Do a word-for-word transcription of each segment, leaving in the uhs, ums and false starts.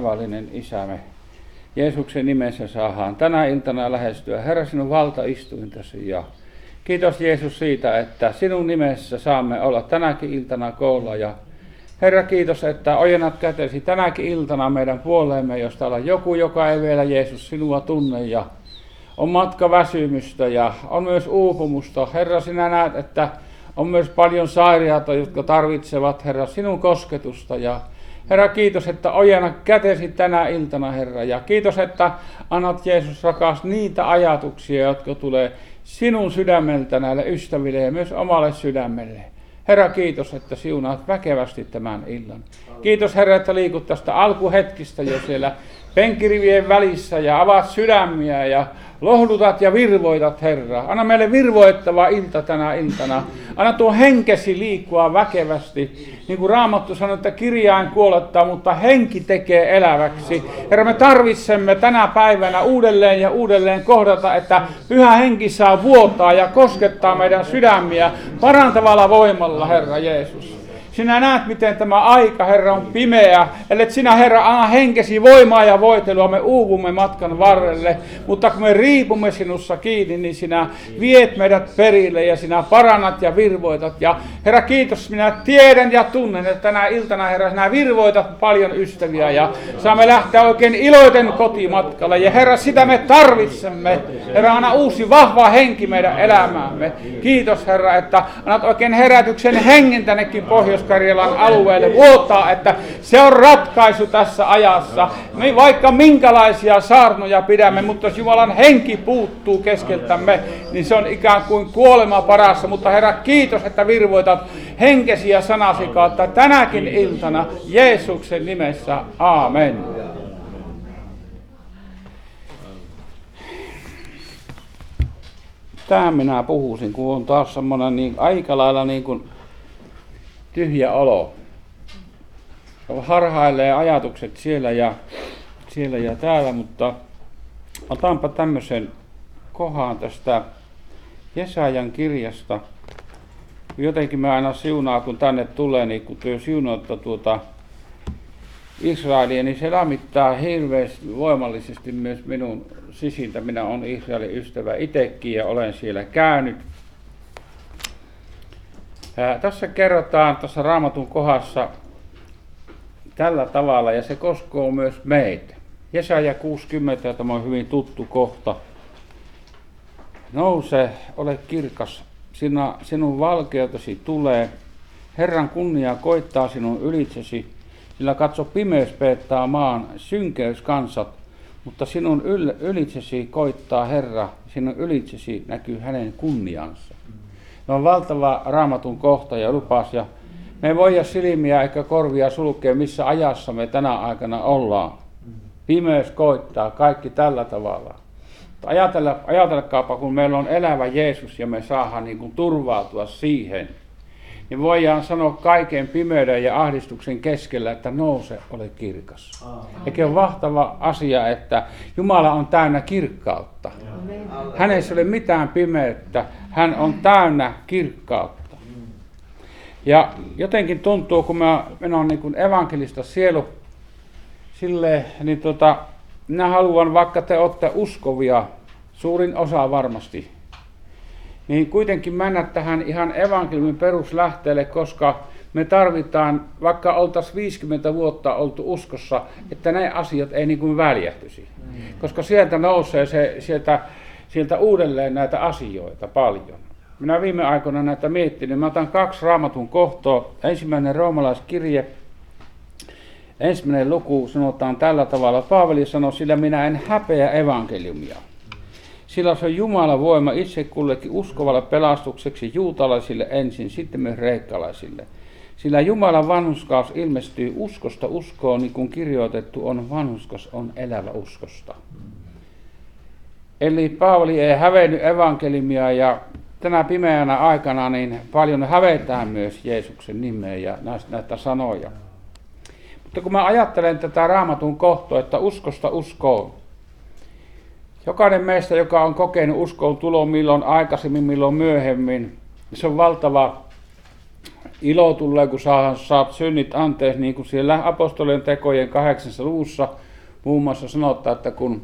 Taivaallinen Isämme, Jeesuksen nimessä saadaan tänä iltana lähestyä Herra sinun valtaistuintasi. Ja kiitos Jeesus siitä, että sinun nimessä saamme olla tänäkin iltana koolla. Ja Herra, kiitos, että ojennat kätesi tänäkin iltana meidän puoleemme, jos täällä on joku, joka ei vielä Jeesus sinua tunne. Ja on matkaväsymystä ja on myös uupumusta. Herra, sinä näet, että on myös paljon sairaita, jotka tarvitsevat, Herra, sinun kosketusta. Ja Herra, kiitos, että ojenna kätesi tänä iltana, Herra. Ja kiitos, että annat, Jeesus rakas, niitä ajatuksia, jotka tulee sinun sydämeltä näille ystäville ja myös omalle sydämelle. Herra, kiitos, että siunaat väkevästi tämän illan. Kiitos, Herra, että liikut tästä alkuhetkistä jo siellä penkkirivien välissä ja avaat sydämiä ja lohdutat ja virvoitat, Herra. Anna meille virvoittava ilta tänä iltana. Anna tuo henkesi liikkua väkevästi. Niin kuin Raamattu sanoo, että kirjain kuolettaa, mutta henki tekee eläväksi. Herra, me tarvitsemme tänä päivänä uudelleen ja uudelleen kohdata, että Pyhä Henki saa vuotaa ja koskettaa meidän sydämiä parantavalla voimalla, Herra Jeesus. Sinä näet, miten tämä aika, Herra, on pimeä. Ellet sinä, Herra, anna henkesi voimaa ja voitelua, me uuvumme matkan varrelle. Mutta kun me riipumme sinussa kiinni, niin sinä viet meidät perille ja sinä parannat ja virvoitat. Ja Herra, kiitos, minä tiedän ja tunnen, että tänä iltana, Herra, sinä virvoitat paljon ystäviä. Ja saamme lähteä oikein iloiten kotimatkalle. Ja Herra, sitä me tarvitsemme. Herra, anna uusi vahva henki meidän elämäämme. Kiitos, Herra, että annat oikein herätyksen hengen tännekin Pohjois Karjalan alueelle vuotaa, että se on ratkaisu tässä ajassa. Me vaikka minkälaisia saarnoja pidämme, mutta jos Jumalan henki puuttuu keskeltämme, niin se on ikään kuin kuolema parassa. Mutta Herra, kiitos, että virvoitat henkesi ja sanasi kautta tänäkin iltana Jeesuksen nimessä. Aamen. Tähän minä puhuisin, kun on taas semmoinen niin aika lailla niin kuin tyhjä olo. Harhailee ajatukset siellä ja, siellä ja täällä, mutta otanpa tämmöisen kohan tästä Jesajan kirjasta. Jotenkin mä aina siunaa, kun tänne tulee, niin kun työ siunoitta tuota Israelia, niin se lämmittää hirveästi voimallisesti myös minun sisintä. Minä olen Israelin ystävä itsekin ja olen siellä käynyt. Ää, tässä kerrotaan tässä Raamatun kohdassa tällä tavalla, ja se koskee myös meitä. Jesaja kuusikymmentä, ja tämä on hyvin tuttu kohta. Nouse, ole kirkas, sinä, sinun valkeutesi tulee. Herran kunnia koittaa sinun ylitsesi, sillä katso, pimeys pettää maan, synkeys kansat, mutta sinun yl, ylitsesi koittaa Herra, sinun ylitsesi näkyy hänen kunniansa. Se on valtava Raamatun kohta ja lupas, ja me ei voida silmiä eikä korvia sulkea, missä ajassa me tänä aikana ollaan. Pimeys koittaa, kaikki tällä tavalla. Ajatella, ajatelkaapa, kun meillä on elävä Jeesus ja me saadaan niin kuin turvautua siihen, niin voidaan sanoa kaiken pimeyden ja ahdistuksen keskellä, että nouse, ole kirkas. Eikä ole mahtava asia, että Jumala on täynnä kirkkautta. Hänessä ei ole mitään pimeyttä, hän on täynnä kirkkautta. Ja jotenkin tuntuu, kun mä, minä olen niin kuin evankelista sielu, silleen, niin tota, minä haluan, vaikka te olette uskovia, suurin osa varmasti, niin kuitenkin mennä tähän ihan evankeliumin peruslähteelle, koska me tarvitaan, vaikka oltaisiin viisikymmentä vuotta oltu uskossa, että ne asiat ei niin kuin väljähtyisi. Mm. Koska sieltä nousee se, sieltä, sieltä uudelleen näitä asioita paljon. Minä viime aikoina näitä miettinyt. Mä otan kaksi Raamatun kohtaa. Ensimmäinen roomalaiskirje, ensimmäinen luku sanotaan tällä tavalla. Paavali sanoi, sillä minä en häpeä evankeliumia. Sillä se on Jumalan voima itse kullekin uskovalle pelastukseksi juutalaisille ensin, sitten myös kreikkalaisille. Sillä Jumalan vanhurskaus ilmestyy uskosta uskoon, niin kuin kirjoitettu on, vanhurskas on elävä uskosta. Eli Paavali ei hävennyt evankeliumia, ja tänä pimeänä aikana niin paljon hävetään myös Jeesuksen nimeä ja näistä, näitä sanoja. Mutta kun mä ajattelen tätä Raamatun kohtaa, että uskosta uskoon, jokainen meistä, joka on kokenut uskoon tuloa milloin aikaisemmin, milloin myöhemmin, se on valtava ilo tulee, kun saat, saat synnit anteeksi, niin kuin siellä apostolien tekojen kahdeksannessa luvussa muun muassa sanotaan, että kun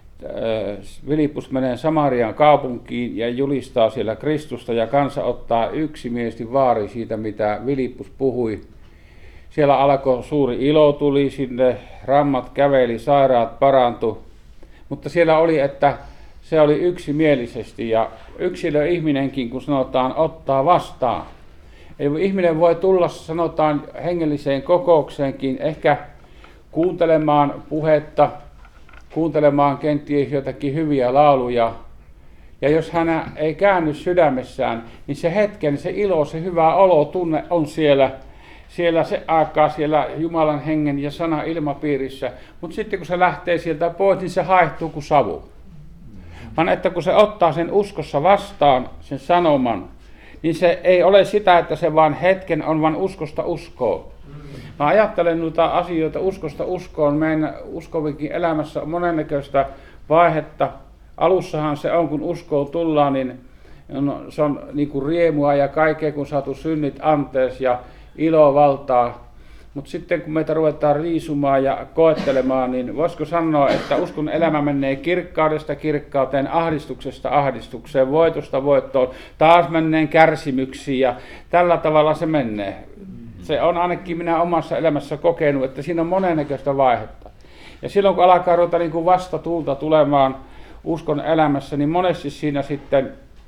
Filippus menee Samarian kaupunkiin ja julistaa siellä Kristusta ja kansa ottaa yksimielisesti vaari siitä, mitä Filippus puhui. Siellä alkoi suuri ilo, tuli sinne, rammat käveli, sairaat parantui, mutta siellä oli, että se oli yksimielisesti ja yksilö ihminenkin, kun sanotaan, ottaa vastaan. Eli ihminen voi tulla, sanotaan, hengelliseen kokoukseenkin, ehkä kuuntelemaan puhetta, kuuntelemaan kenties jotakin hyviä lauluja. Ja jos hän ei käänny sydämessään, niin se hetken, se ilo, se hyvä olo, tunne on siellä, siellä se aikaa siellä Jumalan hengen ja sana ilmapiirissä. Mutta sitten kun se lähtee sieltä pois, niin se haihtuu kuin savu. Vaan että kun se ottaa sen uskossa vastaan, sen sanoman, niin se ei ole sitä, että se vaan hetken on, vaan uskosta uskoo. Mä ajattelen noita asioita uskosta uskoon. Meidän uskovinkin elämässä on monennäköistä vaihetta. Alussahan se on, kun uskoon tullaan, niin se on niin kuin riemua ja kaikkea, kun saatu synnit anteeksi ja ilo valtaa. Mutta sitten kun meitä ruvetaan riisumaan ja koettelemaan, niin voisiko sanoa, että uskon elämä menee kirkkaudesta kirkkauteen, ahdistuksesta ahdistukseen, voitosta voittoon, taas menneen kärsimyksiin ja tällä tavalla se menee. Se on ainakin minä omassa elämässä kokenut, että siinä on monennäköistä vaihetta. Ja silloin kun alkaa ruveta niin kuin vastatuulta tulemaan uskon elämässä, niin monesti siinä sitten,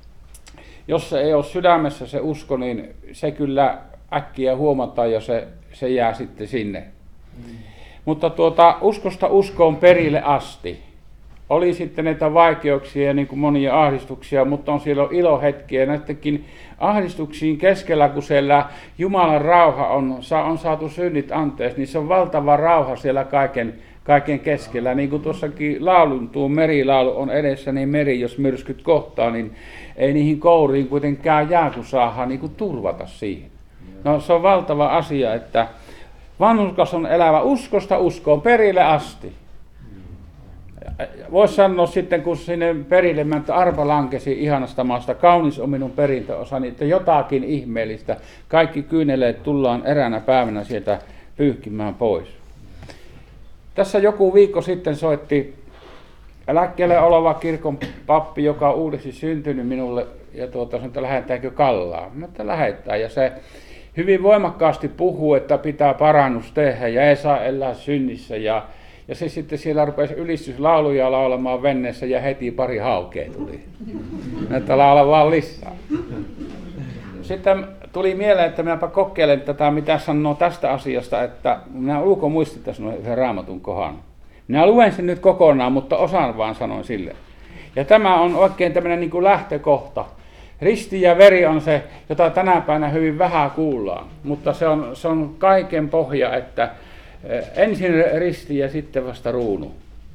jos se ei ole sydämessä se usko, niin se kyllä äkkiä huomataan ja se, se jää sitten sinne. Mm. Mutta tuota, uskosta uskoon perille asti. Oli sitten näitä vaikeuksia ja niin kuin monia ahdistuksia, mutta on siellä ilohetkiä. Näistäkin ahdistuksiin keskellä, kun siellä Jumalan rauha on, on saatu synnit anteeksi, niin se on valtava rauha siellä kaiken, kaiken keskellä. Niin kuin tuossakin laulun, tuo merilaulu on edessä, niin meri, jos myrskyt kohtaa, niin ei niihin kouriin kuitenkaan jää, kun saadaan niin kuin turvata siihen. No se on valtava asia, että vanhurskas on elävä uskosta uskoon perille asti. Voisi sanoa sitten, kun sinne perille mennyt arpa lankesi ihanasta maasta, kaunis on minun perintöosani, että jotakin ihmeellistä, kaikki kyyneleet tullaan eräänä päivänä sieltä pyyhkimään pois. Tässä joku viikko sitten soitti eläkkeelle oleva kirkon pappi, joka on uudesti syntynyt minulle, ja tuota, sanoi, että lähdetäänkö Kallaan. Mä että lähdetään, ja se hyvin voimakkaasti puhuu, että pitää parannus tehdä ja ei saa elää synnissä. Ja, ja se sitten siellä rupesi ylistyslauluja laulamaan venneessä ja heti pari haukea tuli. Että laula vaan lisää. Sitten tuli mieleen, että minäpä kokeilen tätä, mitä sanoo tästä asiasta, että minä ulkomuistin tässä yhden raamatun kohan. Minä luen sen nyt kokonaan, mutta osan vaan sanoin sille. Ja tämä on oikein tämmöinen niin kuin lähtökohta. Risti ja veri on se, jota tänä päivänä hyvin vähän kuullaan, mutta se on, se on kaiken pohja, että ensin risti ja sitten vasta ruunu.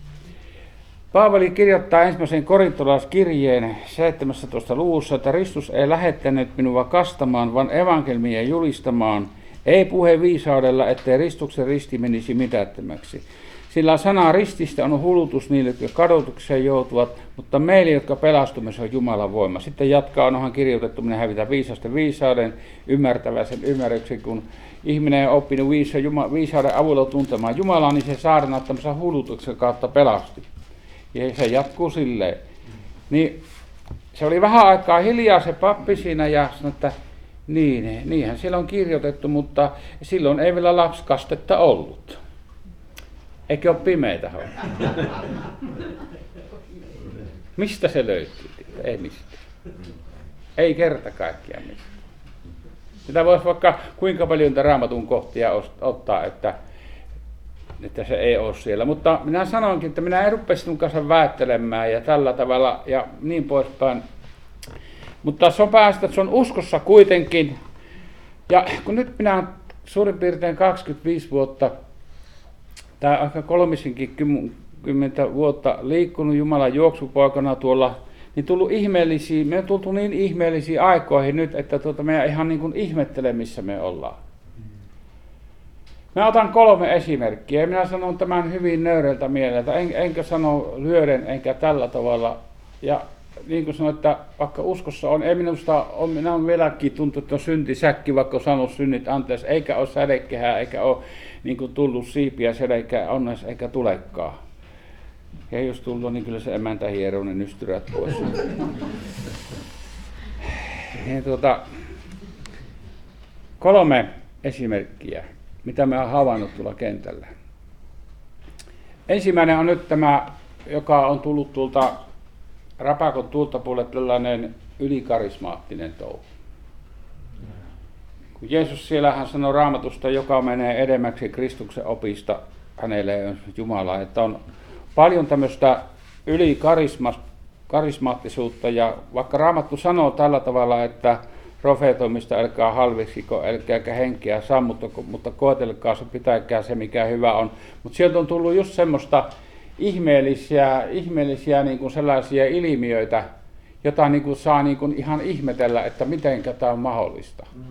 Paavali kirjoittaa ensimmäisen korintolaiskirjeen seitsemästoista luvussa, että Kristus ei lähettänyt minua kastamaan, vaan evankeliumia julistamaan, ei puhe viisaudella, ettei Kristuksen risti menisi mitättömäksi. Sillä sana rististä on hullutus niille, jotka kadotukseen joutuvat, mutta meille, jotka pelastumme, se on Jumalan voima. Sitten jatkaa, onhan kirjoitettu, minä hävitä viisasten viisauden, ymmärtävä sen ymmärryksen, kun ihminen on oppinut viisauden avulla tuntemaan Jumalaa, niin se saarnaa tämmöisen hullutuksen kautta pelasti. Ja se jatkuu silleen. Niin, se oli vähän aikaa hiljaa se pappi siinä ja sanoi, että niin, niinhän siellä on kirjoitettu, mutta silloin ei vielä lapsikastetta ollut. Eikö ole pimeitä? Mistä se löytyy? Ei mistä. Ei kerta kaikkiaan mistä. Sitä voisi vaikka kuinka paljon raamatun kohtia ottaa, että, että se ei ole siellä. Mutta minä sanoinkin, että minä en rupea sinun kanssa väittelemään ja tällä tavalla ja niin poispäin. Mutta se on päästä, että se on uskossa kuitenkin. Ja kun nyt minä olen suurin piirtein kaksikymmentäviisi vuotta tai aika kolmisenkin kymmentä vuotta liikkunut Jumalan juoksupoikana tuolla, niin tullut ihmeellisiä, me on tultu niin ihmeellisiin aikoihin nyt, että tuota meidän ihan niin kuin ihmettelee, missä me ollaan. Mä otan kolme esimerkkiä ja minä sanon tämän hyvin nöyreltä mieleltä, en, enkä sano lyöden enkä tällä tavalla. Ja niin kuin sanoin, että vaikka uskossa on, ei minusta on, minä on vieläkin tuntunut, että on syntisäkki, vaikka on saanut synnit anteeksi, eikä ole sädekehää, eikä ole niin kuin tullut siipiä selkää onneksi, eikä tulekaan. Ja jos tullut, niin kyllä se emäntä hieroo ne nystyrät pois. Ja tuota, kolme esimerkkiä, mitä mä oon havainnut tuolla kentällä. Ensimmäinen on nyt tämä, joka on tullut tuolta Rapakon tuolta puolelle tällainen ylikarismaattinen touhu. Kun Jeesus siellä hän sanoi Raamatusta, joka menee edemmäksi Kristuksen opista, hänelle on Jumala, että on paljon tämmöistä ylikarismaattisuutta, ja vaikka Raamattu sanoo tällä tavalla, että profeetoimista älkää halveksiko, älkääkä henkeä sammuttako, mutta koetelkaa se, pitäkää se mikä hyvä on. Mutta sieltä on tullut just semmoista ihmeellisiä, ihmeellisiä niin kuin sellaisia ilmiöitä, jota niin kuin saa niin kuin ihan ihmetellä, että miten tämä on mahdollista. Mm.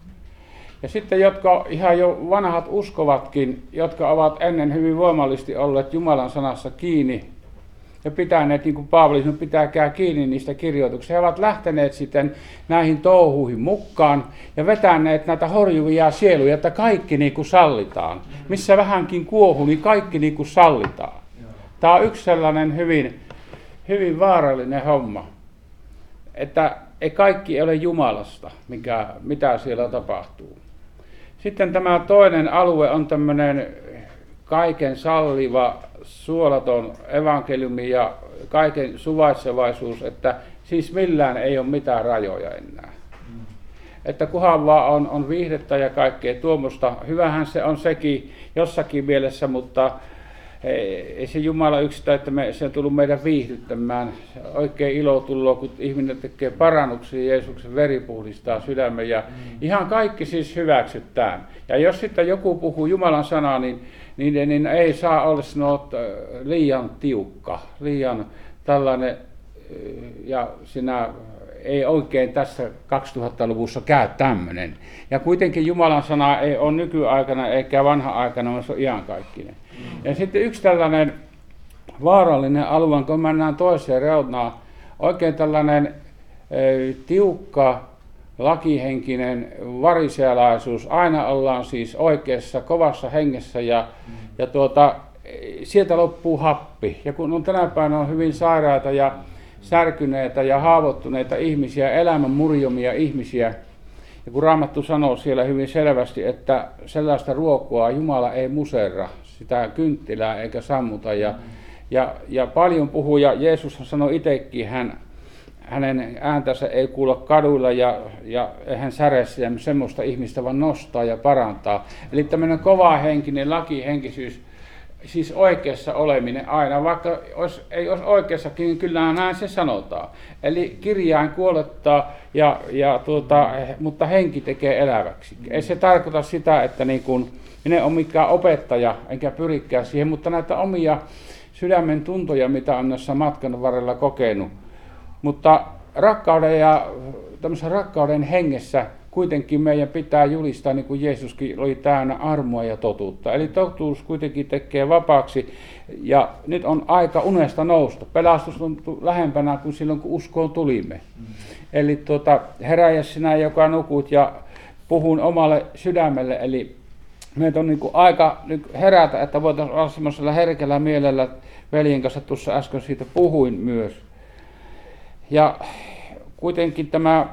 Ja sitten jotka ihan jo vanhat uskovatkin, jotka ovat ennen hyvin voimallisesti olleet Jumalan sanassa kiinni ja pitäneet, niin kuin Paavali sanoi, pitäkää kiinni niistä kirjoituksista. He ovat lähteneet sitten näihin touhuihin mukaan ja vetäneet näitä horjuvia sieluja, että kaikki niin kuin sallitaan. Missä vähänkin kuohu, niin kaikki niin kuin sallitaan. Tämä on yksi sellainen hyvin, hyvin vaarallinen homma, että ei kaikki ole Jumalasta, mikä, mitä siellä tapahtuu. Sitten tämä toinen alue on tämmöinen kaiken salliva, suolaton evankeliumi ja kaiken suvaitsevaisuus, että siis millään ei ole mitään rajoja enää. Mm. Että kunhan vaan on, on viihdettä ja kaikkea tuommoista. Hyvähän se on sekin jossakin mielessä, mutta ei se Jumala yksistään, että me, se on tullut meidän viihdyttämään. Oikein ilo tullut, kun ihminen tekee parannuksia, Jeesuksen veri puhdistaa sydämen ja mm. ihan kaikki siis hyväksytään. Ja jos sitten joku puhuu Jumalan sanaa, niin, niin, niin ei saa olla sanot, liian tiukka, liian tällainen, ja sinä ei oikein tässä kaksituhattaluvussa käy tämmöinen. Ja kuitenkin Jumalan sana ei ole nykyaikana eikä vanha-aikana, vaan se on iankaikkinen. Ja sitten yksi tällainen vaarallinen alue, kun mennään toiseen reunaan, oikein tällainen e, tiukka, lakihenkinen varisealaisuus. Aina ollaan siis oikeassa, kovassa hengessä ja, mm. ja tuota, sieltä loppuu happi. Ja kun on tänä päivänä on hyvin sairaita ja särkyneitä ja haavoittuneita ihmisiä, elämän murjomia ihmisiä, ja kun Raamattu sanoo siellä hyvin selvästi, että sellaista ruokoa Jumala ei muserra, sitä kynttilää eikä sammuta. Ja, ja, ja paljon puhuu, ja Jeesus sanoi itsekin, hän, hänen ääntänsä ei kuulla kaduilla ja, ja hän säreessä ja semmoista ihmistä vaan nostaa ja parantaa. Eli tämmöinen kovahenkinen lakihenkisyys, siis oikeassa oleminen aina, vaikka olisi, ei olisi oikeassakin, niin kyllä näin se sanotaan. Eli kirjain kuolettaa, ja, ja tuota, mutta henki tekee eläväksi. Ei se tarkoita sitä, että niin kun, minä en ole mikään opettaja, enkä pyrikään siihen, mutta näitä omia sydämen tuntoja, mitä on näissä matkan varrella kokenut. Mutta rakkauden ja tämmöisen rakkauden hengessä kuitenkin meidän pitää julistaa, niin kuin Jeesuskin oli täynnä armoa ja totuutta. Eli totuus kuitenkin tekee vapaaksi, ja nyt on aika unesta nousta. Pelastus on lähempänä kuin silloin, kun uskoon tulimme. Mm. Eli tuota, heräjä sinä, joka nukut, ja puhun omalle sydämelle. Eli meitä on niin kuin aika nyt herätä, että voitaisiin olla semmoisella herkällä mielellä. Veljen kanssa tuossa äsken siitä puhuin myös. Ja kuitenkin tämä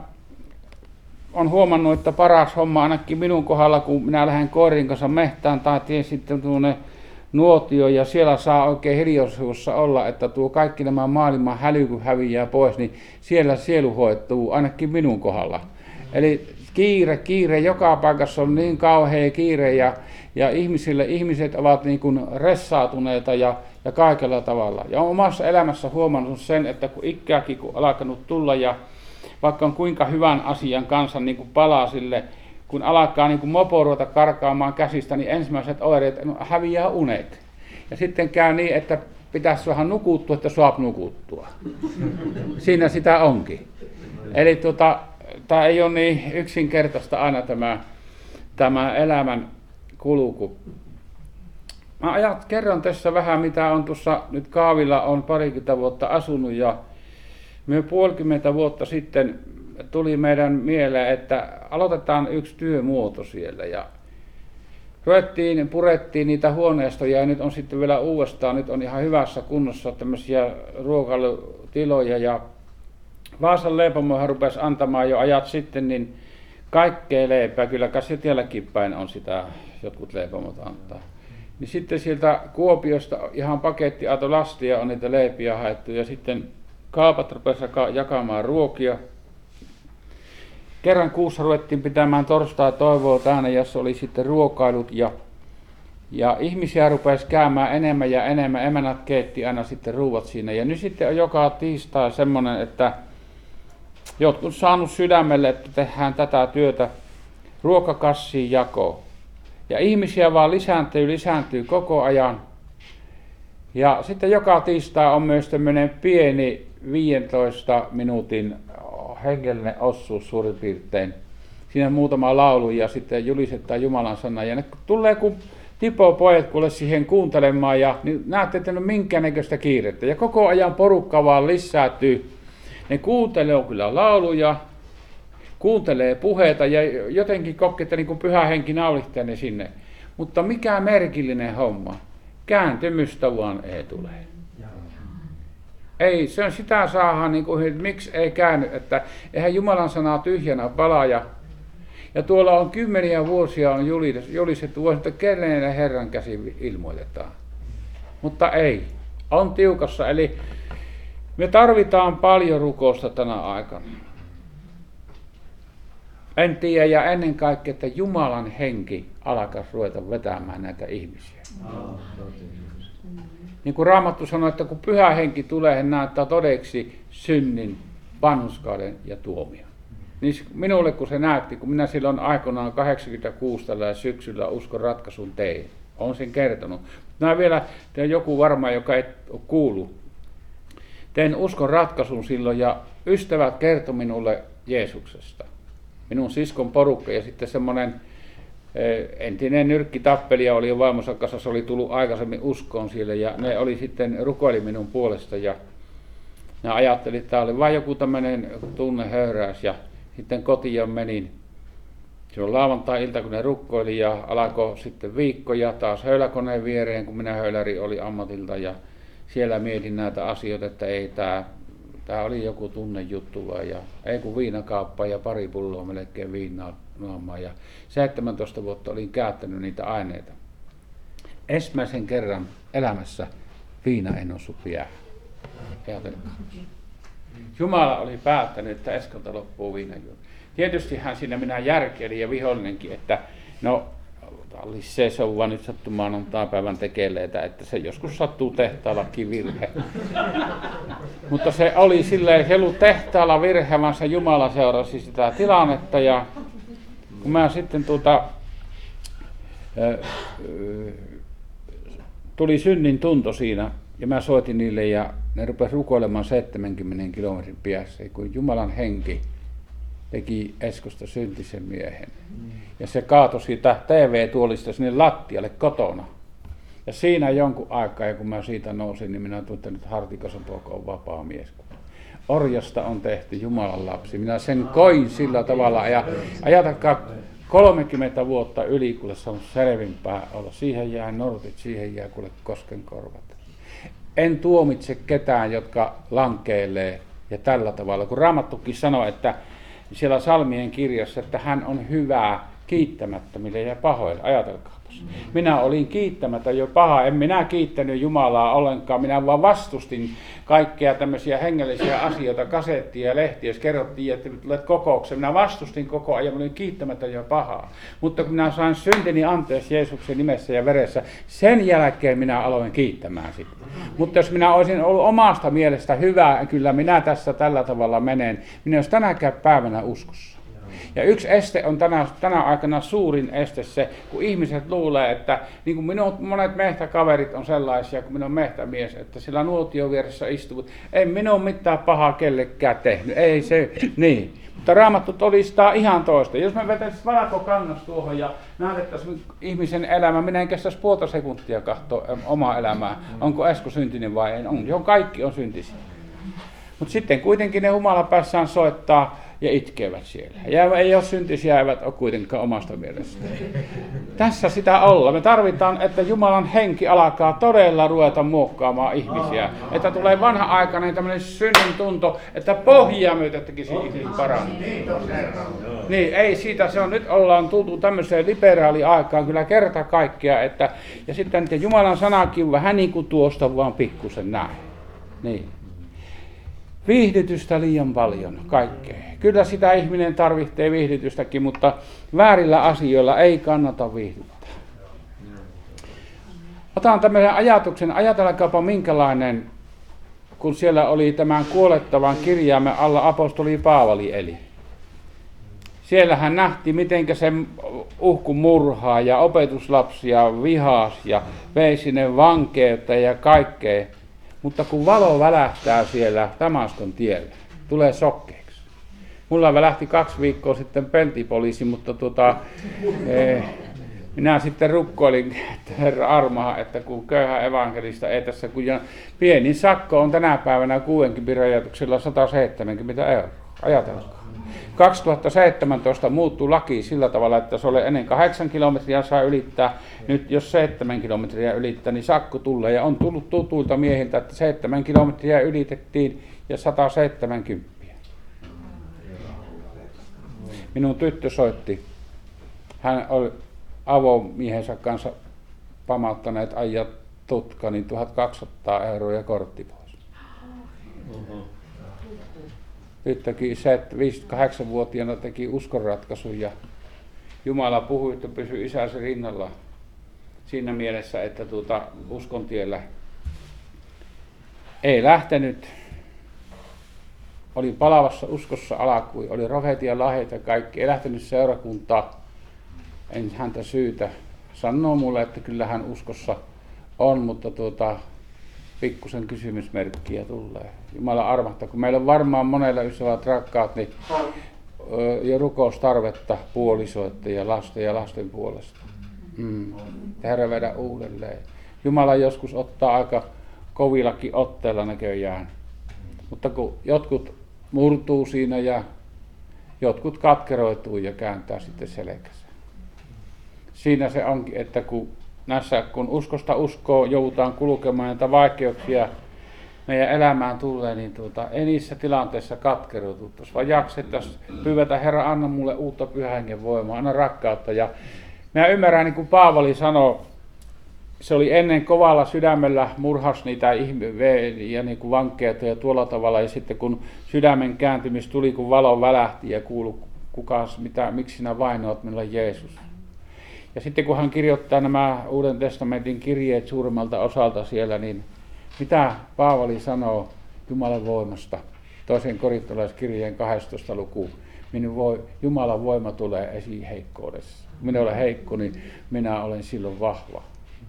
on huomannut, että paras homma ainakin minun kohdalla, kun minä lähden koirin kanssa mehtään tai teen sitten tuonne nuotio ja siellä saa oikein hiljaisuudessa olla, että tuo kaikki nämä maailman häly kun häviää pois, niin siellä sielu hoituu ainakin minun kohdalla. Eli kiire, kiire, joka paikassa on niin kauhea kiire ja, ja ihmisille, ihmiset ovat niin kuin ressaatuneita ja, ja kaikella tavalla. Ja olen omassa elämässä huomannut sen, että kun ikääkin kun alkanut tulla ja vaikka on kuinka hyvän asian kanssa niin kuin palaa sille, kun alkaa niin kuin mopo ruveta karkaamaan käsistä, niin ensimmäiset oireet häviää unet. Ja sitten käy niin, että pitäisi vähän nukuttua, että saa nukuttua. Siinä sitä onkin. Eli tuota, tämä ei ole niin yksinkertaista aina tämä, tämä elämän kulku. Mä ajat, kerron tässä vähän, mitä on tuossa nyt Kaavilla on parikymmentä vuotta asunut ja me puolikymmentä vuotta sitten tuli meidän mieleen, että aloitetaan yksi työmuoto siellä ja ruvettiin, purettiin niitä huoneistoja ja nyt on sitten vielä uudestaan, nyt on ihan hyvässä kunnossa tämmöisiä ruokailutiloja ja Vaasan leipomohan rupesi antamaan jo ajat sitten niin kaikkea leipää, kyllä Kasjatielläkin päin on sitä, jotkut leipomot antaa. Niin sitten sieltä Kuopiosta ihan pakettiauto lastia on niitä leipiä haettu ja sitten kaupat rupesi jakamaan ruokia. Kerran kuussa ruvettiin pitämään torstai toivoa täällä, jossa oli sitten ruokailut ja, ja ihmisiä rupesi käymään enemmän ja enemmän. Emänät keitti aina sitten ruuat siinä. Ja nyt sitten on joka tiistai semmoinen, että jotkut saanut sydämelle, että tehdään tätä työtä ruokakassiin jakoon. Ja ihmisiä vaan lisääntyy, lisääntyy koko ajan. Ja sitten joka tiistai on myös tämmöinen pieni viidentoista minuutin hengellinen osuus suurin piirtein. Siinä on muutama laulu ja sitten julistetaan Jumalan sana. Ja ne tulee kun tipopojat kuule siihen kuuntelemaan ja niin näette, että no minkäännäköistä kiirettä. Ja koko ajan porukka vaan lisääntyy. Ne kuuntelee kyllä lauluja, kuuntelee puheita ja jotenkin kokee, että niin kuin pyhä henki naulihtee ne sinne. Mutta mikä merkillinen homma. Kääntymystä vaan ei tule. Ei, se on sitä saadaan, niin kuin, että miksi ei käänny, että eihän Jumalan sanaa tyhjänä palaa. Ja, ja tuolla on kymmeniä vuosia on julistettu, että kenelle Herran käsi ilmoitetaan. Mutta ei, on tiukassa, eli me tarvitaan paljon rukousta tänä aikana. En tiedä, ja ennen kaikkea, että Jumalan henki alkaisi ruveta vetämään näitä ihmisiä. Niin kuin Raamattu sanoi, että kun pyhä henki tulee, hän näyttää todeksi synnin, vanhurskauden ja tuomion. Niin minulle kun se näytti, kun minä silloin aikoinaan kahdeksankymmentäkuusi tällä syksyllä uskon ratkaisun tein, olen sen kertonut. Nämä vielä, teillä joku varmaan, joka ei ole kuullut. Tein uskon ratkaisun silloin ja ystävät kertoi minulle Jeesuksesta. Minun siskon porukka ja sitten semmoinen entinen nyrkkitappelija oli jo vaimonsa kanssa, se oli tullut aikaisemmin uskoon siellä ja ne oli sitten rukoili minun puolesta ja ne ajatteli, että tämä oli vain joku tämmöinen tunnehöyräys ja sitten kotiin menin. Silloin lauantai-ilta, kun ne rukkoili ja alkoi sitten viikkoja taas höyläkoneen viereen, kun minä höyläri oli ammatilta ja siellä mietin näitä asioita, että ei tämä, tämä oli joku tunnejuttu vaan ja ei kun viinakauppa ja pari pulloa melkein viinaa naamaan ja seitsemäntoista vuotta olin käyttänyt niitä aineita. Ensimmäisen kerran elämässä viina ei noussut päähän. Ajatelkaa. Jumala oli päättänyt, että Eskolta loppuu viinajuonti. Tietystihän siinä minä järkeilin ja vihollinenkin, että no Lisse, se on vaan nyt sattumaan antaa päivän tekeleitä, että se joskus sattuu tehtaallakin virhe. Mutta se oli silleen, se ei ollut tehtaalla virhe, vaan se Jumala seurasi sitä tilannetta ja kun mä sitten tuota, ää, tuli synnin tunto siinä ja mä soitin niille ja ne rupesi rukoilemaan seitsemänkymmenen kilometrin päässä, kun Jumalan henki teki Eskosta syntisen miehen. Ja se kaatoi siitä T V-tuolista sinne lattialle kotona. Ja siinä jonkun aikaa, ja kun mä siitä nousin, niin minä tuntin, että Hartikasen poika on vapaa mies. Orjasta on tehty Jumalan lapsi. Minä sen koin sillä tavalla. Ja ajatelkaa, kolmekymmentä vuotta yli, kun se on selvimpää olla. Siihen jää nortit, siihen jää kuule koskenkorvat. En tuomitse ketään, jotka lankeilee ja tällä tavalla. Kun Raamattukin sanoi, että siellä Salmien kirjassa, että hän on hyvää kiittämättömille ja pahoille. Ajatelkaapas. Minä olin kiittämätön jo paha. En minä kiittänyt Jumalaa ollenkaan. Minä vaan vastustin kaikkea tämmöisiä hengellisiä asioita, kasettia ja lehtiä. Jos kerrottiin, että tulet kokoukseen, minä vastustin koko ajan. Minä olin kiittämätön jo pahaa. Mutta kun minä sain syntini anteeksi Jeesuksen nimessä ja veressä, sen jälkeen minä aloin kiittämään sitten. Mutta jos minä olisin ollut omasta mielestä hyvä, kyllä minä tässä tällä tavalla menen. Minä olisi tänäkään päivänä uskossa. Ja yksi este on tänä, tänä aikana suurin este se, kun ihmiset luulee, että niin kuin minun monet mehtäkaverit on sellaisia, kun minä olen mehtämies, että sillä nuotion vieressä istuvat, ei minun mitään pahaa kellekään tehnyt, ei se, niin. Mutta Raamattu todistaa ihan toista. Jos me vetäisiin valkokangas tuohon ja näytettäisiin ihmisen elämä, minä en kestäisi puolta sekuntia katsoa omaa elämää, onko Esko syntinen vai ei, on, jo kaikki on syntisiä. Mutta sitten kuitenkin ne humalapäissään soittaa ja itkevät siellä. Ja ei ole syntisiä, eivät ole kuitenkaan omasta mielestä. Tässä sitä olla. Me tarvitaan, että Jumalan henki alkaa todella ruveta muokkaamaan ihmisiä. Että tulee vanha-aikainen tämmöinen synnin tunto, että pohjaa myötä tekisi ihmisen parantaa. Niin, ei siitä, se on nyt ollaan tultu tämmöiseen liberaaliaikaan kyllä kerta kaikkea. Että, ja sitten että Jumalan sanakin vähän niin kuin tuosta vaan pikkusen näin. Niin. Viihdytystä liian paljon, kaikkea. Kyllä sitä ihminen tarvitsee viihdytystäkin, mutta väärillä asioilla ei kannata viihdyttää. Otan tämmöisen ajatuksen, ajatelkaapa minkälainen, kun siellä oli tämän kuolettavan kirjaimen alla apostoli Paavali eli. Siellähän nähtiin, miten se uhku murhaa ja opetuslapsia vihas ja vei sinne vankeutta ja kaikkea. Mutta kun valo välähtää siellä Damaskon tiellä, tulee sokkeeksi. Mulla välähti kaksi viikkoa sitten peltipoliisi, mutta tuota, eh, minä sitten rukkoilin, että Herra armaha, että kun köyhä evankelista ei tässä, kun pienin sakko on tänä päivänä kuudenkympin rajoituksella sata seitsemänkymmentä euroa. Ajatelkaa. kaksituhattaseitsemäntoista muuttui laki sillä tavalla, että se oli ennen kahdeksan kilometriä saa ylittää. Nyt jos seitsemän kilometriä ylittää, niin sakko tulee. Ja on tullut tutuilta miehiltä, että seitsemän kilometriä ylitettiin ja sata seitsemänkymmentä. Minun tyttö soitti. Hän oli avomiehensä kanssa pamauttaneet ajaa tutka, niin tuhatkaksisataa euroa ja kortti pois. Tyttökin viisikymmentäkahdeksanvuotiaana teki uskonratkaisun ja Jumala puhui, että pysyi isänsä rinnalla siinä mielessä, että tuota, uskon tiellä ei lähtenyt. Oli palavassa uskossa alkui, oli rohetia lahjeita kaikki, ei lähtenyt seurakuntaa. En häntä syytä. Sanoo mulle, että kyllä hän uskossa on, mutta tuota, pikkusen kysymysmerkkiä tulee. Jumala armahtaa, kun meillä on varmaan monella ystävät rakkaat, niin jo rukoustarvetta puolisoiden ja lasten ja lasten puolesta. Mm. Herra vedä uudelleen. Jumala joskus ottaa aika kovillakin otteella näköjään. Mutta kun jotkut murtuu siinä ja jotkut katkeroituu ja kääntää sitten selkänsä. Siinä se onkin, että kun näissä, kun uskosta uskoo, joudutaan kulkemaan näitä vaikeuksia meidän elämään tulee, niin tuota, ei niissä tilanteissa katkeroituttaisi, vaan jaksettaisiin pyyvätä, Herra, anna mulle uutta pyhän hengen voimaa, anna rakkautta. Ja minä ymmärrän, niin kuin Paavali sanoi, se oli ennen kovalla sydämellä murhas niitä ja niin kuin vankeita ja tuolla tavalla, ja sitten kun sydämen kääntymis tuli, kun valo välähti ja kuului, kukas, mitä, miksi sinä vainoat minulle Jeesus. Ja sitten kun hän kirjoittaa nämä Uuden testamentin kirjeet suurimmalta osalta siellä, niin mitä Paavali sanoo Jumalan voimasta? Toisen korintolaiskirjeen kahdestoista luku. Minun voi, Jumalan voima tulee esiin heikkoudessa. Minä olen heikko, niin minä olen silloin vahva.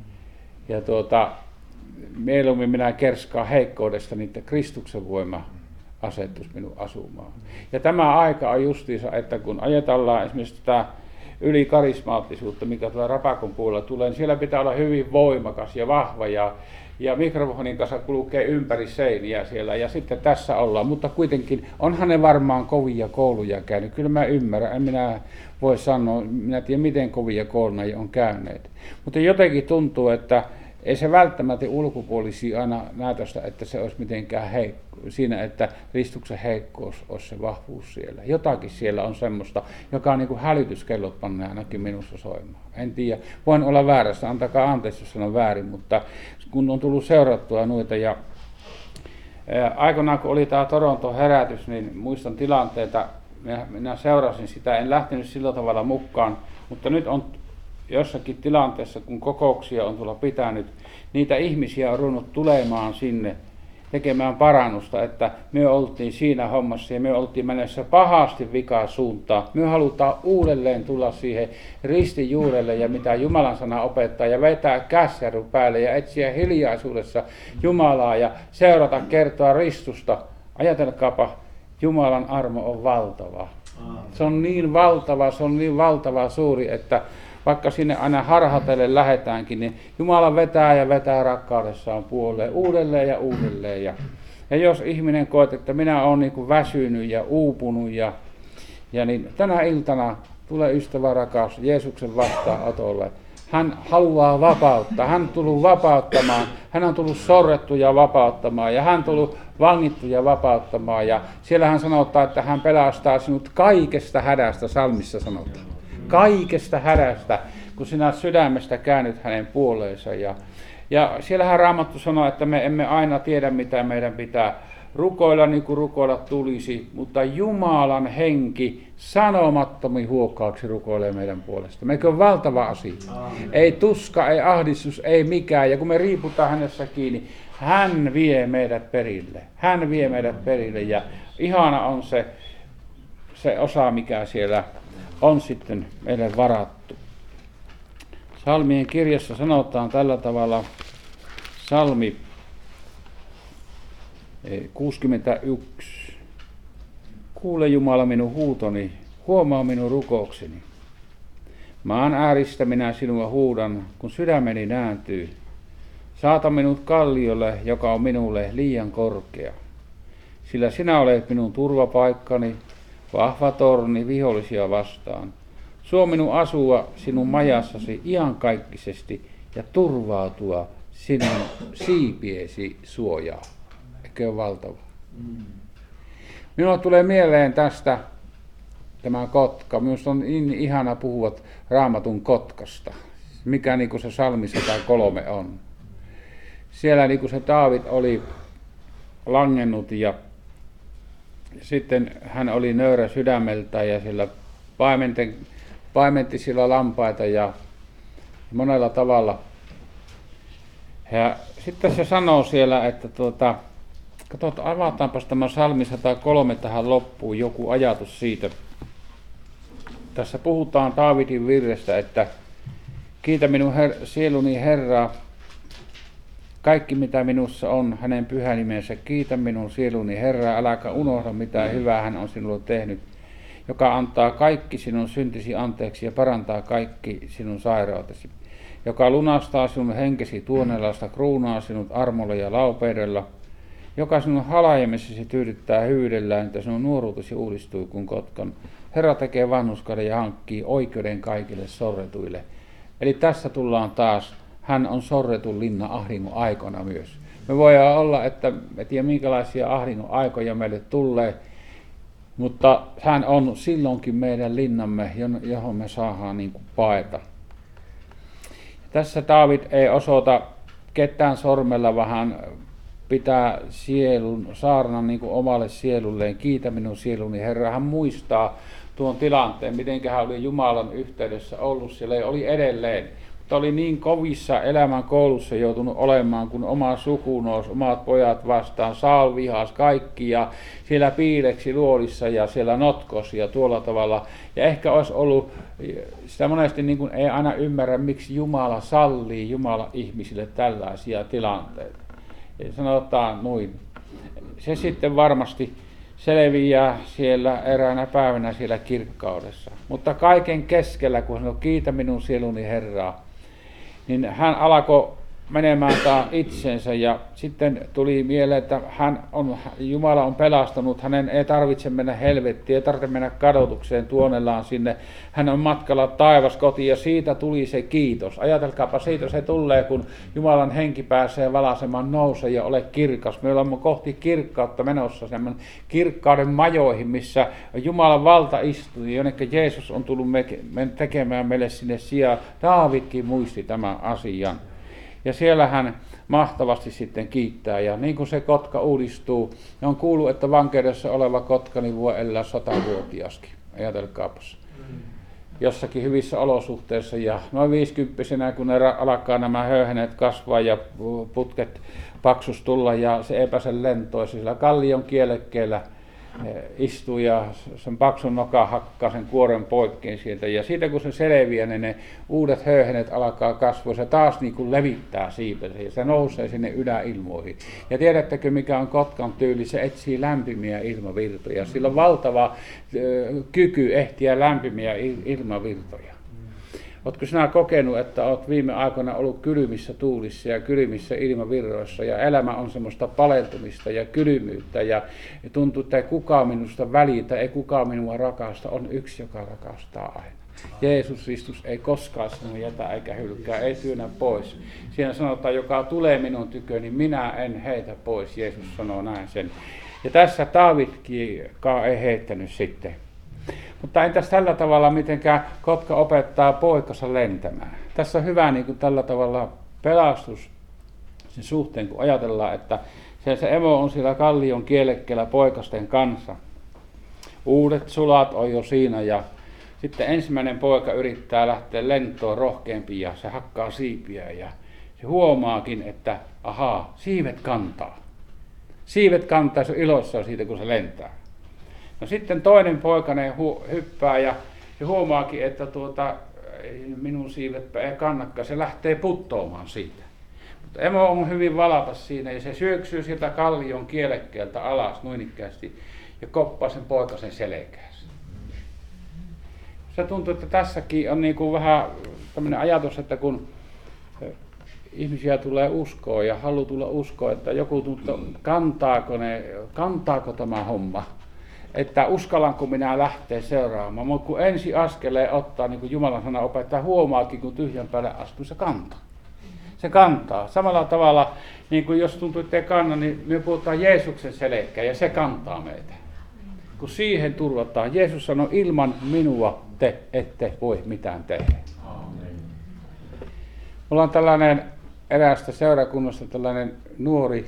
Ja tuota, mieluummin minä kerskaan heikkoudesta, niin että Kristuksen voima asettuisi minun asumaan. Ja tämä aika on justiinsa, että kun ajatellaan esimerkiksi tätä ylikarismaattisuutta, mikä tuolla Rapakon puolella tulee, niin siellä pitää olla hyvin voimakas ja vahva ja, ja mikrofonin kanssa kulkee ympäri seiniä siellä ja sitten tässä ollaan, mutta kuitenkin onhan ne varmaan kovia kouluja käynyt, kyllä mä ymmärrän, en minä voi sanoa, minä tiedän miten kovia kouluja on käyneet, mutta jotenkin tuntuu, että ei se välttämättä ulkopuolisia aina näytöstä, että se olisi mitenkään heikko, siinä, että Kristuksen heikkous olisi se vahvuus siellä. Jotakin siellä on semmoista, joka on niin kuin hälytyskellot pannaan ainakin minussa soimaan. En tiedä, voin olla väärässä, antakaa anteeksi, jos sanon väärin, mutta kun on tullut seurattua noita ja ää, aikanaan kun oli tämä Toronton herätys, niin muistan tilanteita, minä, minä seurasin sitä, en lähtenyt sillä tavalla mukaan, mutta nyt on jossakin tilanteessa, kun kokouksia on tuolla pitänyt, niitä ihmisiä on ruvennut tulemaan sinne tekemään parannusta, että me oltiin siinä hommassa ja me oltiin mennessä pahasti vikaa suuntaan. Me halutaan uudelleen tulla siihen ristin juurelle ja mitä Jumalan sana opettaa ja vetää kässäry päälle ja etsiä hiljaisuudessa Jumalaa ja seurata kertoa ristusta. Ajatelkaapa, Jumalan armo on valtava. Se on niin valtava, se on niin valtava suuri, että vaikka sinne aina harhatelle lähdetäänkin, niin Jumala vetää ja vetää rakkaudessaan puoleen uudelleen ja uudelleen. Ja Ja jos ihminen koet, että minä olen niin kuin väsynyt ja uupunut, ja, ja niin tänä iltana tule ystävä rakas Jeesuksen vastaanotolle. Hän haluaa vapauttaa. Hän on tullut vapauttamaan. Hän on tullut sorrettuja vapauttamaan ja hän on tullut vangittuja vapauttamaan. Ja siellä hän sanotaan, että hän pelastaa sinut kaikesta hädästä, psalmissa sanotaan. Kaikesta hädästä, kun sinä sydämestä käännyt hänen puoleensa. Ja, ja siellähän Raamattu sanoo, että me emme aina tiedä, mitä meidän pitää rukoilla niin kuin rukoilla tulisi, mutta Jumalan henki sanomattomin huokkauksi rukoilee meidän puolesta. Meikö on valtava asia. Amen. Ei tuska, ei ahdistus, ei mikään. Ja kun me riiputaan hänessä kiinni, hän vie meidät perille. Hän vie meidät perille ja ihana on se, se osa, mikä siellä on sitten meille varattu. Psalmien kirjassa sanotaan tällä tavalla, psalmi kuusikymmentäyksi. Kuule Jumala minun huutoni, huomaa minun rukoukseni. Maan ääristä minä sinua huudan, kun sydämeni nääntyy. Saata minut kalliolle, joka on minulle liian korkea. Sillä sinä olet minun turvapaikkani, vahva torni vihollisia vastaan. Suo minun asua sinun majassasi iankaikkisesti ja turvautua sinun siipiesi suojaa. Eikö ole valtava? Mm. Minulle tulee mieleen tästä tämä kotka. Minusta on niin ihana puhua Raamatun kotkasta, mikä niin kuin se psalmi sata kolme on. Siellä niin kuin se Daavid oli langennut ja sitten hän oli nöyrä sydämeltä ja sillä paimenti, paimenti sillä lampaita ja monella tavalla. Ja sitten se sanoo siellä, että tuota, katsot, avataanpas tämä psalmi sata kolme tähän loppuun, joku ajatus siitä. Tässä puhutaan Daavidin virrestä, että kiitä minun her- sieluni Herraa, kaikki mitä minussa on, hänen pyhä nimensä. Kiitä minun sieluni Herraa, äläkä unohda mitä hyvää hän on sinulle tehnyt, joka antaa kaikki sinun syntisi anteeksi ja parantaa kaikki sinun sairautesi, joka lunastaa sinun henkesi tuonelasta, kruunaa sinut armolla ja laupeudella, joka sinun halajemissasi tyydyttää hyydellään, että sinun nuoruutesi uudistuu kuin kotkan. Herra tekee vanhuskauden ja hankkii oikeuden kaikille sorretuille. Eli tässä tullaan taas, hän on sorretun linna ahdingon aikoina myös. Me voidaan olla, että me tiedä minkälaisia ahdingon aikoja meille tulee, mutta hän on silloinkin meidän linnamme, johon me saadaan niin kuin paeta. Tässä Daavid ei osoita ketään sormella, vaan hän pitää sielun, saarnan niin kuin omalle sielulleen. Kiitä minun sieluni Herra. Hän muistaa tuon tilanteen, miten hän oli Jumalan yhteydessä ollut siellä ja oli edelleen. Mutta oli niin kovissa elämän koulussa joutunut olemaan, kun oma suku nousi, omat pojat vastaan, Saul vihas kaikki ja siellä piileksi luolissa ja siellä notkosi ja tuolla tavalla. Ja ehkä olisi ollut, sitä monesti niin kuin ei aina ymmärrä, miksi Jumala sallii Jumala ihmisille tällaisia tilanteita. Ja sanotaan noin. Se sitten varmasti selviää siellä eräänä päivänä siellä kirkkaudessa. Mutta kaiken keskellä, kun hän on kiitä minun sieluni Herraa, niin hän alkoi menemään taas itsensä ja sitten tuli mieleen, että hän on, Jumala on pelastanut, hänen ei tarvitse mennä helvettiin, ei tarvitse mennä kadotukseen tuonellaan sinne. Hän on matkalla taivaskotiin ja siitä tuli se kiitos. Ajatelkaapa, siitä se tulee, kun Jumalan henki pääsee valasemaan, nouse ja ole kirkas. Me olemme kohti kirkkautta menossa, semmoinen kirkkauden majoihin, missä Jumalan valta istuu, jonnekin Jeesus on tullut me, me tekemään meille sinne sijaan. Daavidkin muisti tämän asian. Ja siellä hän mahtavasti sitten kiittää. Ja niin kuin se kotka uudistuu, ja on kuullut, että vankeudessa oleva kotka niin voi elää satavuotiaskin. Ajatelkaapas. Jossakin hyvissä olosuhteissa. Ja noin viisikymppisenä, kun ne alkaa nämä höyhenet kasvaa ja putket paksus tulla ja se epäsen lentoisi sillä kallion kielekkeellä istuu ja sen paksun nokan hakkaa sen kuoren poikkiin sieltä. Ja siitä kun se selviää, niin ne uudet höyhenet alkaa kasvaa. Se taas niin kuin levittää siipensä ja se nousee sinne yläilmoihin. Ja tiedättekö mikä on kotkan tyyli? Se etsii lämpimiä ilmavirtoja. Sillä on valtava ö, kyky ehtiä lämpimiä il- ilmavirtoja. Oletko sinä kokenut, että olet viime aikoina ollut kylmissä tuulissa ja kylmissä ilmavirroissa ja elämä on semmoista paleltumista ja kylmyyttä ja tuntuu, että ei kukaan minusta välitä, ei kukaan minua rakasta, on yksi, joka rakastaa aina. Jeesus Kristus ei koskaan sinua jätä eikä hylkää, ei työnnä pois. Siinä sanotaan, joka tulee minun tyköni, niin minä en heitä pois, Jeesus sanoo näin sen. Ja tässä Daavidkin ei heittänyt sitten. Mutta entäs tällä tavalla, mitenkään kotka opettaa poikansa lentämään? Tässä on hyvä niin kuin tällä tavalla pelastus sen suhteen, kun ajatellaan, että se, se emo on siellä kallion kielekkeellä poikasten kanssa. Uudet sulat on jo siinä ja sitten ensimmäinen poika yrittää lähteä lentoon rohkeampi ja se hakkaa siipiä ja se huomaakin, että ahaa, siivet kantaa. Siivet kantaa, se on iloissaan siitä, kun se lentää. No sitten toinen poikainen hu- hyppää ja se huomaakin, että tuota, minun siivet ei kannakaan, se lähtee puttoamaan siitä. Mutta emo on hyvin valapas siinä ja se syöksyy sieltä kallion kielekkeeltä alas noinikkästi ja koppaa sen poikasen selkäänsä. Se tuntuu, että tässäkin on niin kuin vähän tämmöinen ajatus, että kun ihmisiä tulee uskoon ja halu tulla uskoon, että joku tuntuu, kantaako, ne, kantaako tämä homma, että uskallanko minä lähteä seuraamaan, mutta kun ensi askeleen ottaa, niin kuin Jumalan sana opettaa, huomaakin, kun tyhjän päälle astuu, se kantaa. Se kantaa. Samalla tavalla, niin kuin jos tuntuu, että ei kanna, niin me puhutaan Jeesuksen selkään ja se kantaa meitä. Kun siihen turvataan, Jeesus sanoi, ilman minua te ette voi mitään tehdä. Mulla on tällainen eräästä seurakunnasta tällainen nuori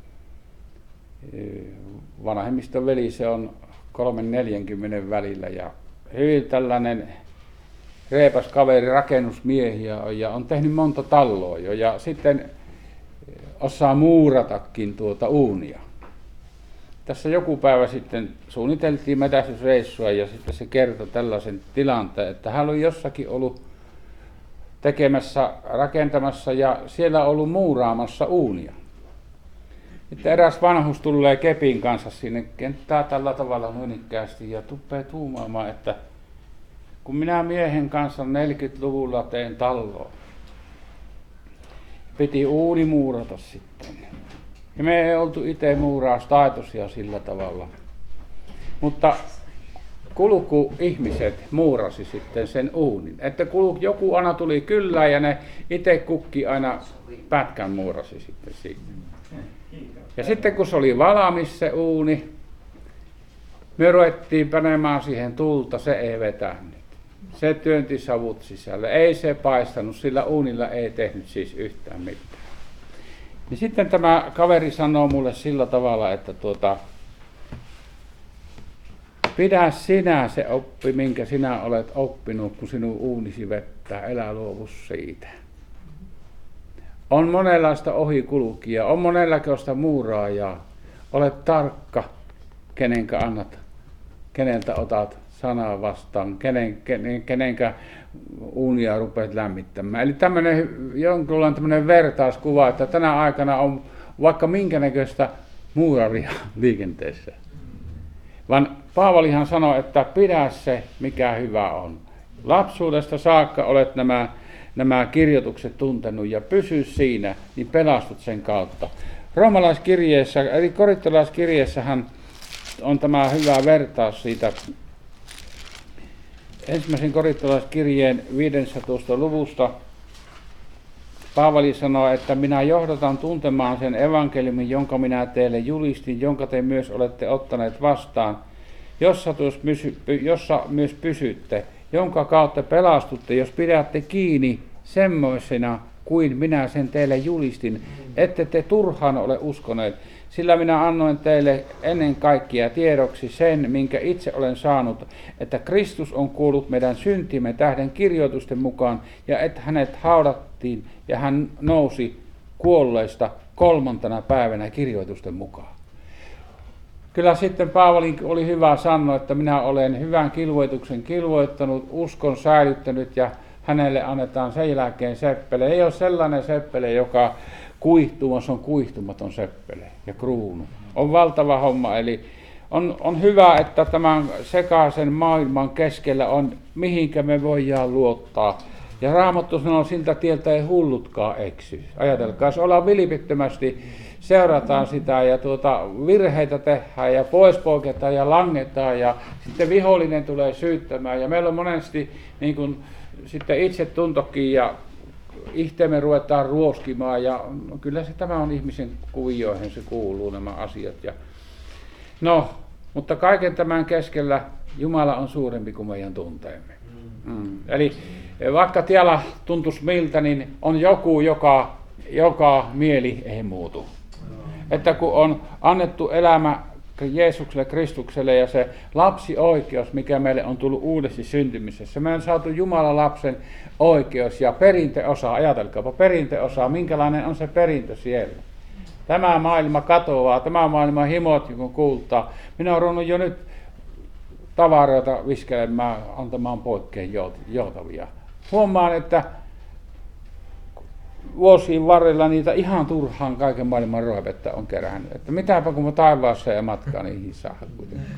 vanhemmiston veli, se on kolmen neljänkymmenen välillä ja hyvin tällainen reipas kaveri, rakennusmiehiä on ja on tehnyt monta taloa jo ja sitten osaa muuratakin tuota uunia. Tässä joku päivä sitten suunniteltiin metästysreissua ja sitten se kertoi tällaisen tilanteen, että hän oli jossakin ollut tekemässä, rakentamassa ja siellä ollut muuraamassa uunia. Sitten eräs vanhus tulee kepin kanssa sinne kenttää tällä tavalla noinikäästi ja tuppee tuumaamaan, että kun minä miehen kanssa neljäkymmentäluvulla tein taloa, piti uuni muurata sitten. Ja me ei oltu itse muuraustaitoisia sillä tavalla. Mutta kulku ihmiset muurasi sitten sen uunin. Että kulku, joku aina tuli kyllä ja ne itse kukki aina pätkän muurasi sitten siitä. Ja sitten kun se oli valmis se uuni, me ruvettiin panemaan siihen tulta, se ei vetänyt. Se työnti savut sisälle, ei se paistanut, sillä uunilla ei tehnyt siis yhtään mitään. Niin sitten tämä kaveri sanoo mulle sillä tavalla, että tuota, pidä sinä se oppi, minkä sinä olet oppinut, kun sinun uunisi vettää, älä luovu siitä. On monenlaista ohikulkijaa, on monenlaista muuraajaa. Ole tarkka, kenenkä annat, keneltä otat sanaa vastaan, kenen, kenen, kenenkä uunia rupeat lämmittämään. Eli tämmöinen jonkinlainen tämmöinen vertauskuva, että tänä aikana on vaikka minkä näköistä muuraria liikenteessä. Vaan Paavalihan sanoi, että pidä se, mikä hyvä on. Lapsuudesta saakka olet nämä, nämä kirjoitukset tuntenut ja pysy siinä, niin pelastut sen kautta. Roomalaiskirjeessä, eli korintolaiskirjeessähän on tämä hyvä vertaus siitä ensimmäisen korintolaiskirjeen viidennentoista luvusta. Paavali sanoo, että minä johdatan tuntemaan sen evankeliumin, jonka minä teille julistin, jonka te myös olette ottaneet vastaan, jossa, jossa myös pysytte, jonka kautta pelastutte, jos pidätte kiinni semmoisena kuin minä sen teille julistin, ette te turhaan ole uskoneet, sillä minä annoin teille ennen kaikkea tiedoksi sen, minkä itse olen saanut, että Kristus on kuollut meidän syntimme tähden kirjoitusten mukaan, ja että hänet haudattiin, ja hän nousi kuolleista kolmantena päivänä kirjoitusten mukaan. Kyllä sitten Paavalin oli hyvä sanoa, että minä olen hyvän kilvoituksen kilvoittanut, uskon säilyttänyt, ja hänelle annetaan sen jälkeen seppele. Ei ole sellainen seppele, joka kuihtuu, se on kuihtumaton seppele ja kruunu. On valtava homma, eli on, on hyvä, että tämän sekaisen maailman keskellä on, mihinkä me voidaan luottaa. Ja Raamattu sanoo, siltä tieltä ei hullutkaan eksy. Ajatelkaa, jos ollaan vilpittömästi, seurataan sitä ja tuota, virheitä tehdään ja pois poiketaan ja langetaan ja sitten vihollinen tulee syyttämään. Ja meillä on monesti niin kuin, sitten itse tuntokin ja ihteemme ruvetaan ruoskimaan ja no, kyllä se tämä on ihmisen kuvioihin, se kuuluu nämä asiat. Ja, no, mutta kaiken tämän keskellä Jumala on suurempi kuin meidän tunteemme. Mm. Eli vaikka tiellä tuntuisi miltä, niin on joku, joka, joka mieli ei muutu. Että kun on annettu elämä Jeesukselle, Kristukselle ja se lapsioikeus, mikä meille on tullut uudesti syntymisessä. Me on saatu Jumalan lapsen oikeus ja perinteosa, ajatelkaapa perinteosa, minkälainen on se perintö siellä. Tämä maailma katoaa, tämä maailma himot kun kultaa. Minä olen ruvennut jo nyt tavaroita viskelemään, antamaan poikkeen joutavia. Huomaan, että vuosien varrella niitä ihan turhaan kaiken maailman roipetta on kerännyt. Että mitäpä kun mä taivaassa ja matkaa niihin saa kuitenkaan.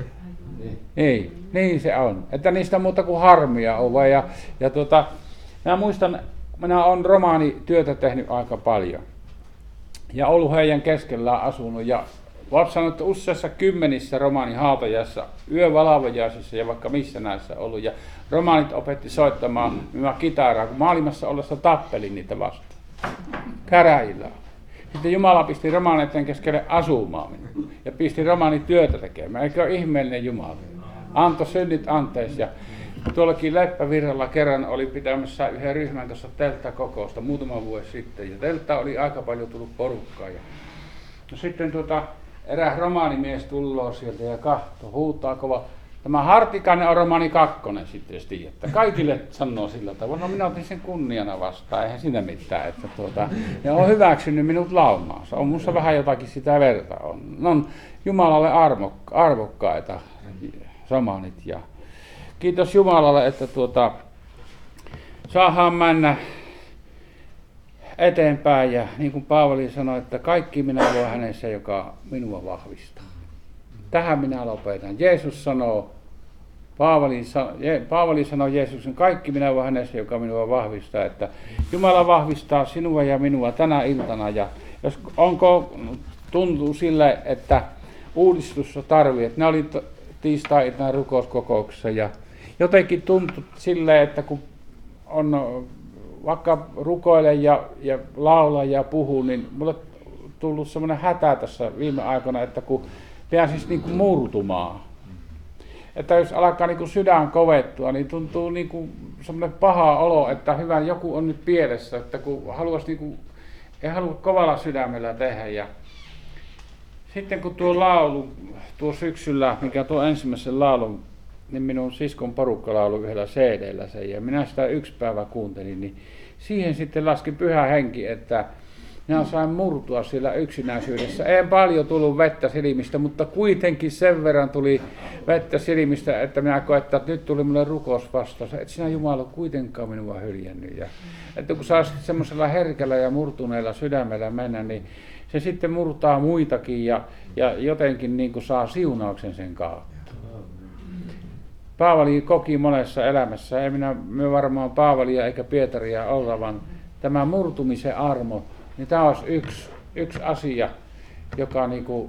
Ei, niin se on. Että niistä muuta kuin harmia on. Ja, ja tuota, mä muistan, minä olen romaanityötä tehnyt aika paljon. Ja ollut heidän keskellään asunut. Ja olen sanonut, että useassa kymmenissä romaanihaatajassa, yövalvojaisissa ja vaikka missä näissä ollut. Ja romaanit opetti soittamaan minua kitaraa, kun maailmassa ollessa tappelin niitä vastaan. Käräjillä. Sitten Jumala pisti romaaneiden keskelle asumaan minua ja pisti romaanityötä tekemään. Eikö ole ihmeellinen Jumala? Antoi synnit anteeksi. Ja tuollakin Leppävirralla kerran oli pitämässä yhden ryhmän kanssa telttakokousta muutama vuosi sitten. Ja teltta oli aika paljon tullut porukkaa. Ja no sitten tuota, eräs romaanimies tulloo sieltä ja kahtoo, huutaa kova. Tämä Hartikainen on romaani kakkonen sitten, jos tiedätte. Kaikille sanoo sillä tavalla, no minä otin sen kunniana vastaan, eihän siinä mitään. Että tuota, ja on hyväksynyt minut laumaansa. On minussa vähän jotakin sitä verta. On, on Jumalalle armokka, arvokkaita romaanit. Ja kiitos Jumalalle, että tuota, saadaan mennä eteenpäin. Ja niin kuin Paavali sanoi, että kaikki minä voin hänessä, joka minua vahvistaa. Tähän minä lopetan. Jeesus sanoo, Paavali, Paavali sanoo Jeesuksen, kaikki minä voin hänessä, joka minua vahvistaa, että Jumala vahvistaa sinua ja minua tänä iltana. Ja jos onko tuntuu sille, että uudistusta tarvii, että ne oli tiistai-iltana rukouskokouksessa ja jotenkin tuntui silleen, että kun on vaikka rukoile ja, ja laula ja puhu, niin mulle on tullut semmoinen hätä tässä viime aikoina, että kun pääsisi niin kuin murtumaan. Että jos alkaa niin kuin sydän kovettua, niin tuntuu niin kuin semmoinen paha olo, että hyvä, joku on nyt pielessä, että kun haluaisi niin kuin, ei halua kovalla sydämellä tehdä. Ja sitten kun tuo laulu, tuo syksyllä, mikä tuo ensimmäisen laulun, niin minun siskon porukka laulu yhdellä C D:llä sen, ja minä sitä yksi päivä kuuntelin, niin siihen sitten laski pyhä henki, että minä sain murtua siellä yksinäisyydessä. Ei paljon tullut vettä silmistä, mutta kuitenkin sen verran tuli vettä silmistä, että minä koettaa, että nyt tuli minulle rukous vastaus. Et sinä Jumala kuitenkaan minua hyljännyt. Ja, että kun saa semmoisella herkällä ja murtuneella sydämellä mennä, niin se sitten murtaa muitakin ja, ja jotenkin niin kuin saa siunauksen sen kautta. Paavali koki monessa elämässä, ei minä me varmaan Paavalia eikä Pietaria olla, vaan tämä murtumisen armo, niin tämä olisi yksi, yksi asia, joka niinku,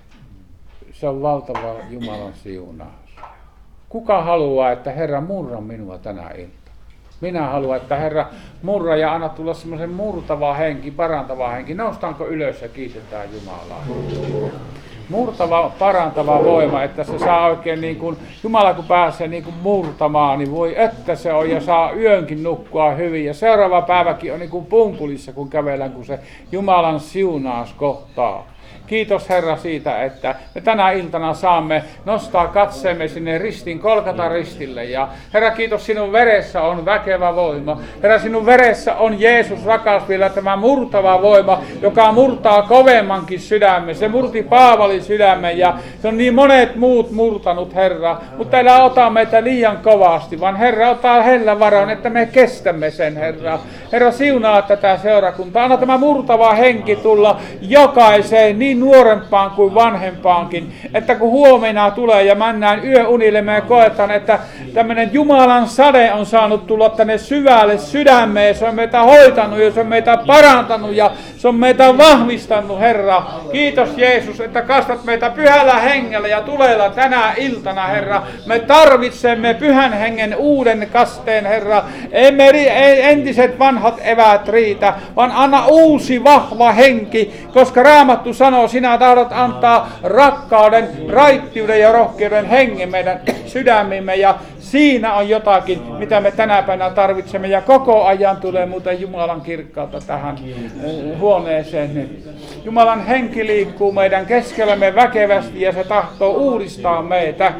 se on valtava Jumalan siunaus. Kuka haluaa, että Herra murra minua tänä iltana? Minä haluan, että Herra murra ja anna tulla semmoisen murtava henki, parantava henki. Noustaanko ylös ja kiitetään Jumalaa? Murtava, parantava voima, että se saa oikein niin kuin, Jumala kun pääsee niin kuin murtamaan, niin voi että se on ja saa yönkin nukkua hyvin. Ja seuraava päiväkin on niin kuin pumpulissa, kun kävellään, kun se Jumalan siunaus kohtaa. Kiitos Herra siitä, että me tänä iltana saamme nostaa katseemme sinne ristin, Kolkatan ristille. Ja Herra, kiitos, sinun veressä on väkevä voima. Herra, sinun veressä on Jeesus rakas vielä tämä murtava voima, joka murtaa kovemmankin sydämen. Se murti Paavalin sydämen ja se on niin monet muut murtanut, Herra. Mutta älä ota meitä liian kovasti, vaan Herra, ota hellä varan, että me kestämme sen, Herra. Herra, siunaa tätä seurakuntaa. Anna tämä murtava henki tulla jokaiseen niin nuorempaan kuin vanhempaankin. Että kun huomenna tulee ja mennään yöunille, me koetaan, että tämmöinen Jumalan sade on saanut tulla tänne syvälle sydämeen. Se on meitä hoitanut ja se on meitä parantanut ja se on meitä vahvistanut, Herra. Kiitos Jeesus, että kastat meitä pyhällä hengellä ja tulella tänä iltana, Herra. Me tarvitsemme pyhän hengen uuden kasteen, Herra. Emme entiset vanhat eväät riitä, vaan anna uusi vahva henki, koska Raamattu sanoo, sinä tahdot antaa rakkauden, raittiuden ja rohkeuden hengen meidän sydämimme, ja siinä on jotakin, mitä me tänä päivänä tarvitsemme, ja koko ajan tulee muuten Jumalan kirkkautta tähän huoneeseen nyt. Jumalan henki liikkuu meidän keskellämme väkevästi ja se tahtoo uudistaa meitä.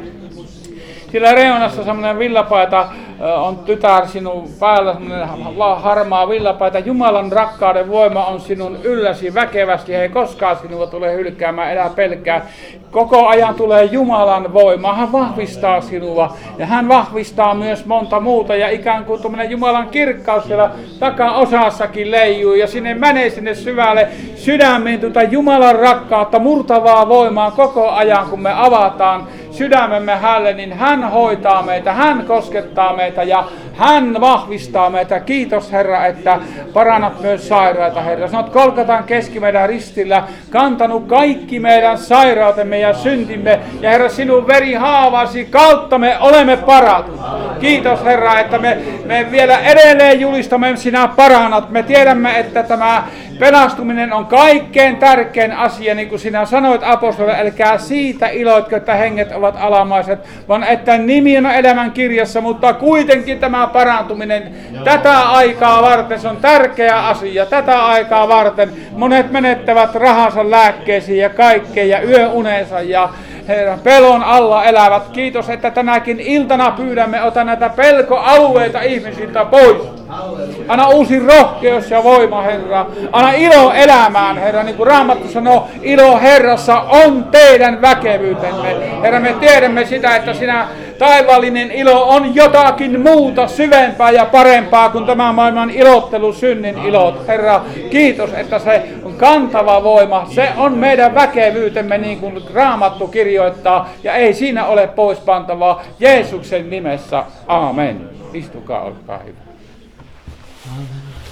Sillä reunassa semmoinen villapaita on tytär sinun päällä, semmoinen harmaa villapaita. Jumalan rakkauden voima on sinun ylläsi väkevästi. Ei koskaan sinua tule hylkäämään, elää pelkää. Koko ajan tulee Jumalan voima. Hän vahvistaa sinua ja hän vahvistaa myös monta muuta. Ja ikään kuin tuommoinen Jumalan kirkkaus siellä takaosassakin leijuu. Ja sinne menee sinne syvälle sydämiin tuota Jumalan rakkautta, murtavaa voimaa koko ajan, kun me avataan sydämemme hänelle, niin hän hoitaa meitä, hän koskettaa meitä ja hän vahvistaa meitä. Kiitos Herra, että parannat myös sairaita, Herra. Sinä olet Golgatan keski meidän ristillä kantanut kaikki meidän sairautemme ja syntimme. Ja Herra, sinun verihaavasi kautta me olemme paratut. Kiitos Herra, että me, me vielä edelleen julistamme, sinä parannat. Me tiedämme, että tämä pelastuminen on kaikkein tärkein asia, niin kuin sinä sanoit apostolille, älkää siitä iloitko, että henget ovat alamaiset, vaan että nimi on elämän kirjassa, mutta kuitenkin tämä parantuminen tätä aikaa varten, se on tärkeä asia, tätä aikaa varten. Monet menettävät rahansa lääkkeisiin ja kaikkeen ja yöunensa ja Herran pelon alla elävät. Kiitos, että tänäkin iltana pyydämme, ota näitä pelkoalueita ihmisiltä pois. Anna uusi rohkeus ja voima, Herra. Anna ilo elämään, Herra. Niin kuin Raamattu sanoo, ilo Herrassa on teidän väkevyytenne. Herra, me tiedämme sitä, että sinä taivaallinen ilo on jotakin muuta, syvempää ja parempaa kuin tämä maailman ilottelu, synnin ilot. Herra, kiitos, että se on kantava voima. Se on meidän väkevyytemme, niin kuin Raamattu kirjoittaa, ja ei siinä ole poispantavaa. Jeesuksen nimessä, aamen. Istukaa, olkaa hyvä.